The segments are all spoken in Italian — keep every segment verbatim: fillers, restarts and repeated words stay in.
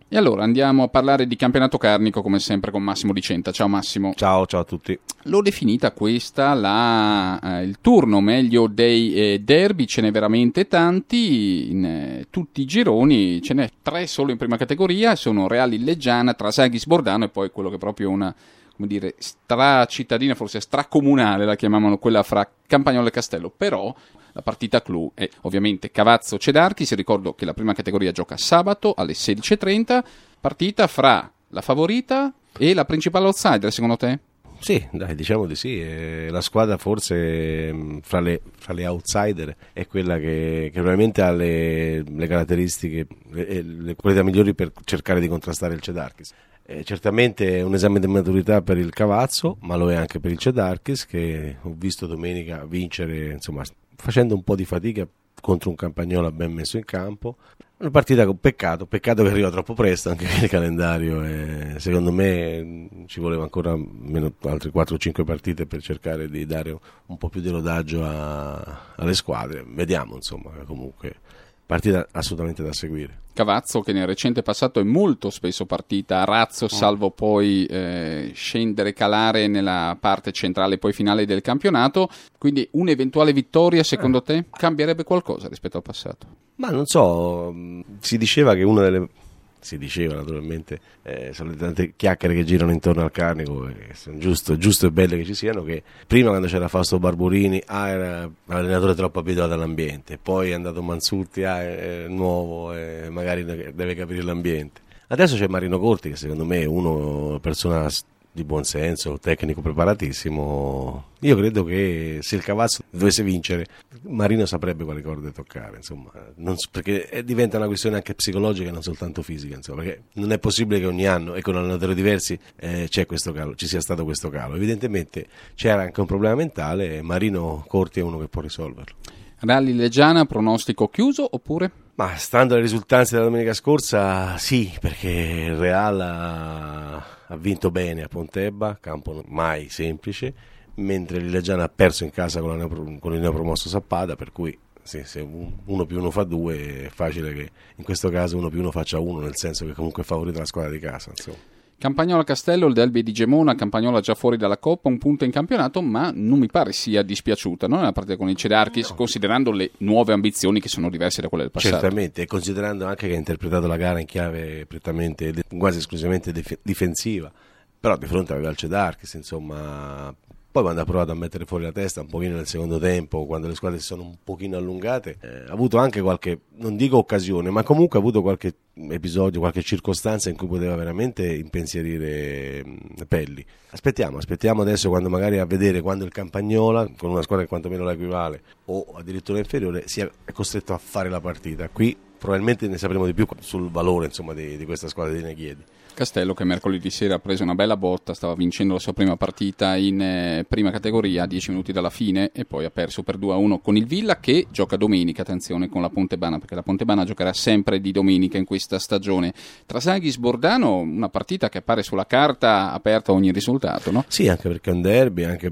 E allora andiamo a parlare di campionato carnico come sempre con Massimo Dicenta. Ciao Massimo. Ciao, ciao a tutti. L'ho definita questa la, eh, il turno meglio dei eh, derby, ce n'è veramente tanti, in eh, tutti i gironi, ce n'è tre solo in prima categoria, sono Reali Leggiana, Trasaghis Bordano e poi quello che è proprio una, come dire, stracittadina, forse stracomunale la chiamavano, quella fra Campagnolo e Castello, però la partita clou è ovviamente Cavazzo Cedarchi. Si ricordo che la prima categoria gioca sabato alle sedici e trenta, partita fra la favorita e la principale outsider, secondo te? Sì, dai, diciamo di sì. Eh, la squadra forse mh, fra, le, fra le outsider è quella che, che probabilmente ha le, le caratteristiche, le, le qualità migliori per cercare di contrastare il Cedarchis. Eh, certamente è un esame di maturità per il Cavazzo, ma lo è anche per il Cedarchis, che ho visto domenica vincere, insomma, facendo un po' di fatica contro un Campagnolo ben messo in campo. Una partita con peccato, peccato che arriva troppo presto anche il calendario, e secondo me ci voleva ancora meno, altre quattro o cinque partite per cercare di dare un po' più di rodaggio a, alle squadre. Vediamo, insomma, comunque partita assolutamente da seguire. Cavazzo che nel recente passato è molto spesso partita a razzo, salvo poi eh, scendere, calare nella parte centrale e poi finale del campionato, quindi un'eventuale vittoria secondo te cambierebbe qualcosa rispetto al passato? Ma non so, si diceva che una delle... si diceva naturalmente, eh, sono le tante chiacchiere che girano intorno al Carnico, e sono giusto, giusto e belle che ci siano, che prima quando c'era Fausto Barburini ah, era l'allenatore troppo abituato all'ambiente, poi è andato Manzutti, ah, è nuovo e magari deve capire l'ambiente. Adesso c'è Marino Corti che secondo me è una persona di buon senso, tecnico preparatissimo. Io credo che se il Cavazzo dovesse vincere, Marino saprebbe quale corde toccare, insomma, non, perché diventa una questione anche psicologica e non soltanto fisica, insomma, perché non è possibile che ogni anno e con allenatori diversi eh, c'è questo calo, ci sia stato questo calo. Evidentemente c'era anche un problema mentale e Marino Corti è uno che può risolverlo. Reali Leggiana, pronostico chiuso oppure? Ma stando alle risultanze della domenica scorsa, sì, perché il Real ha, ha vinto bene a Pontebba, campo mai semplice, mentre il Leggiana ha perso in casa con, la, con il neopromosso Sappada, per cui sì, se uno più uno fa due è facile che in questo caso uno più uno faccia uno, nel senso che comunque è favorita la squadra di casa, insomma. Campagnola Castello, il derby di Gemona, Campagnola già fuori dalla Coppa, un punto in campionato, ma non mi pare sia dispiaciuta, no? Nella partita con il Cedarchis, no. Considerando le nuove ambizioni che sono diverse da quelle del passato. Certamente, e considerando anche che ha interpretato la gara in chiave prettamente, quasi esclusivamente dif- difensiva, però di fronte aveva il Cedarchis, insomma. Poi quando ha provato a mettere fuori la testa un pochino nel secondo tempo, quando le squadre si sono un pochino allungate, eh, ha avuto anche qualche, non dico occasione, ma comunque ha avuto qualche episodio, qualche circostanza in cui poteva veramente impensierire mh, Pelli. Aspettiamo, aspettiamo adesso quando magari a vedere quando il Campagnola, con una squadra che quantomeno la equivale o addirittura inferiore, sia costretto a fare la partita. Qui probabilmente ne sapremo di più sul valore, insomma, di, di questa squadra di Neghiedi. Castello che mercoledì sera ha preso una bella botta, stava vincendo la sua prima partita in eh, prima categoria a dieci minuti dalla fine e poi ha perso per due a uno con il Villa, che gioca domenica, attenzione, con la Pontebana, perché la Pontebana giocherà sempre di domenica in questa stagione. Trasaghis Bordano, una partita che appare sulla carta aperta a ogni risultato, no? Sì, anche perché è un derby, anche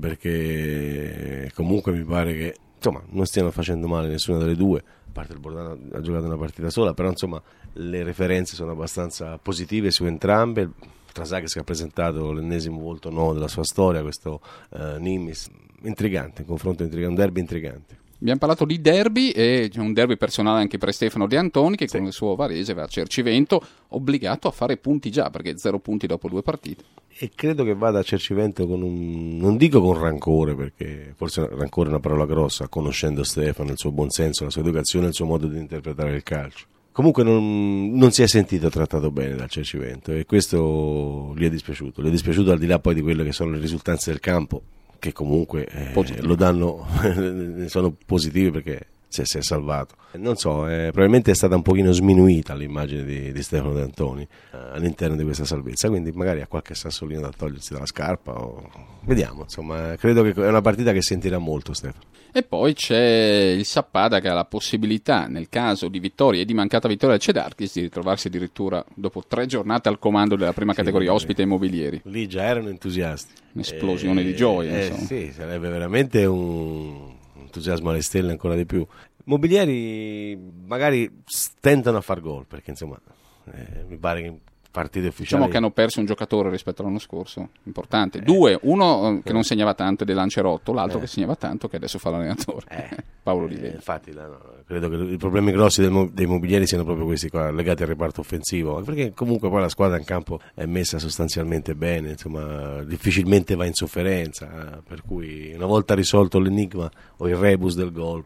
perché comunque mi pare che insomma non stiano facendo male nessuna delle due, a parte il Bordano ha giocato una partita sola, però insomma le referenze sono abbastanza positive su entrambe. Trasaghis che ha presentato l'ennesimo volto nuovo della sua storia, questo uh, Nimis, intrigante, un confronto intrigante, un derby intrigante. Abbiamo parlato di derby e c'è un derby personale anche per Stefano De Antoni che sì, con il suo Varese va a Cercivento, obbligato a fare punti già perché zero punti dopo due partite. E credo che vada a Cercivento con un, non dico con rancore, perché forse rancore è una parola grossa, conoscendo Stefano, il suo buonsenso, la sua educazione, il suo modo di interpretare il calcio. Comunque non, non si è sentito trattato bene dal Cercivento e questo gli è dispiaciuto, gli è dispiaciuto al di là poi di quelle che sono le risultanze del campo, che comunque eh, lo danno, sono positive perché si è, si è salvato. Non so, eh, probabilmente è stata un pochino sminuita l'immagine di, di Stefano De Antoni eh, all'interno di questa salvezza, quindi magari ha qualche sassolino da togliersi dalla scarpa o... vediamo, insomma, credo che è una partita che sentirà molto Stefano. E poi c'è il Sappada che ha la possibilità, nel caso di vittoria e di mancata vittoria del Cedarchis, di ritrovarsi addirittura dopo tre giornate al comando della prima sì, categoria ospite immobilieri. Lì già erano entusiasti. Un'esplosione eh, di gioia. Eh, insomma. Sì, sarebbe veramente un entusiasmo alle stelle ancora di più. Mobilieri magari tentano a far gol, perché insomma eh, mi pare che partite ufficiali. Diciamo che hanno perso un giocatore rispetto all'anno scorso, importante. Eh. Due, uno che non segnava tanto ed è Lancerotto, l'altro eh. che segnava tanto che adesso fa l'allenatore, eh. Paolo Di Lello. Eh, infatti, no, credo che i problemi grossi del mo- dei mobilieri siano proprio questi qua, legati al reparto offensivo, perché comunque poi la squadra in campo è messa sostanzialmente bene, insomma, difficilmente va in sofferenza, per cui una volta risolto l'enigma o il rebus del gol,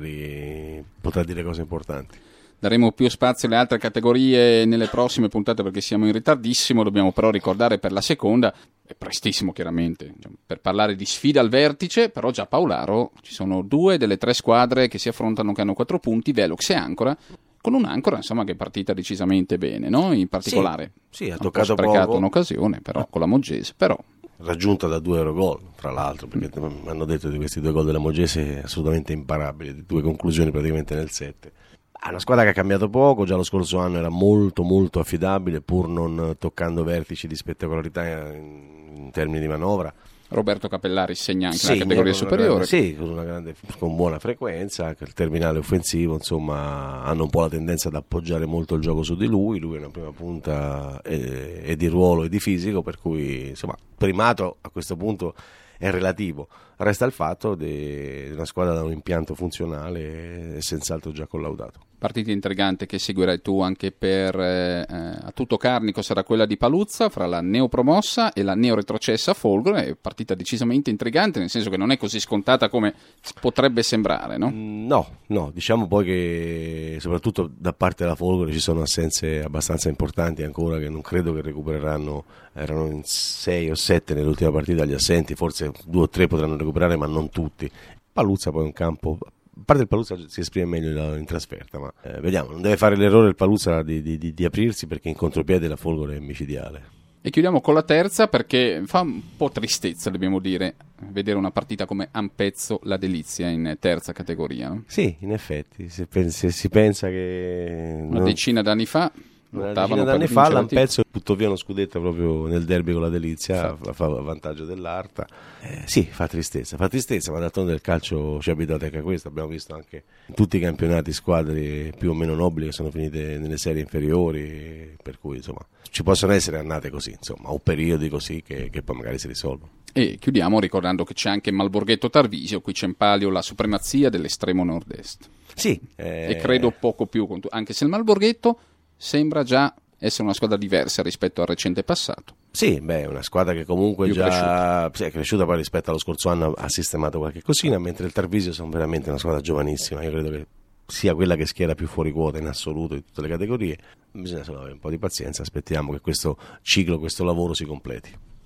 magari potrà dire cose importanti. Daremo più spazio alle altre categorie nelle prossime puntate perché siamo in ritardissimo, dobbiamo però ricordare per la seconda, è prestissimo chiaramente, per parlare di sfida al vertice, però già a Paolaro ci sono due delle tre squadre che si affrontano che hanno quattro punti, Velux e Ancora, con un'Ancora insomma che è partita decisamente bene, no? In particolare sì, sì, ha un toccato po' sprecato poco. Un'occasione però con la Moggese, però raggiunta da due Eurogol, tra l'altro, perché mi hanno detto di questi due gol della Moggese assolutamente imparabili, due conclusioni praticamente nel sette. È una squadra che ha cambiato poco, già lo scorso anno era molto molto affidabile pur non toccando vertici di spettacolarità in, in termini di manovra. Roberto Capellari segna anche sì, la categoria con superiore. Grande, sì, con, una grande, con buona frequenza, anche il terminale offensivo, insomma, hanno un po' la tendenza ad appoggiare molto il gioco su di lui, lui è una prima punta e, e di ruolo e di fisico, per cui insomma, primato a questo punto è relativo. Resta il fatto di una squadra da un impianto funzionale e senz'altro già collaudato. Partita intrigante che seguirai tu anche per eh, a tutto Carnico sarà quella di Paluzza fra la neopromossa e la neoretrocessa Folgore, è partita decisamente intrigante, nel senso che non è così scontata come potrebbe sembrare, no? No, no, diciamo poi che soprattutto da parte della Folgore ci sono assenze abbastanza importanti ancora che non credo che recupereranno, erano in sei o sette nell'ultima partita gli assenti, forse due o tre potranno recuperare ma non tutti. Paluzza poi è un campo, a parte il Paluzza si esprime meglio in trasferta, ma eh, vediamo, non deve fare l'errore il Paluzza di, di, di, di aprirsi perché in contropiede la Folgore è micidiale. E chiudiamo con la terza perché fa un po' tristezza, dobbiamo dire, vedere una partita come Ampezzo la Delizia in terza categoria, no? Sì, in effetti, se, se si pensa che una non... decina d'anni fa Una decina d'anni fa l'Ampezzo buttò via uno scudetto proprio nel derby con la Delizia, fa, fa vantaggio dell'Arta. Eh, sì, fa tristezza, fa tristezza, ma d'altronde del calcio ci è abituato anche a questo. Abbiamo visto anche in tutti i campionati squadre più o meno nobili che sono finite nelle serie inferiori, per cui insomma ci possono essere annate così, insomma, o periodi così che, che poi magari si risolvono. E chiudiamo ricordando che c'è anche Malborghetto Tarvisio, qui c'è in palio la supremazia dell'estremo nord-est. Sì, eh... e credo poco più, anche se il Malborghetto sembra già essere una squadra diversa rispetto al recente passato. Sì, beh, una squadra che comunque più già cresciuta. Sì, è cresciuta, poi rispetto allo scorso anno ha sistemato qualche cosina, mentre il Tarvisio sono veramente una squadra giovanissima. Io credo che sia quella che schiera più fuori quota in assoluto di tutte le categorie. Bisogna solo avere un po' di pazienza, aspettiamo che questo ciclo, questo lavoro si completi.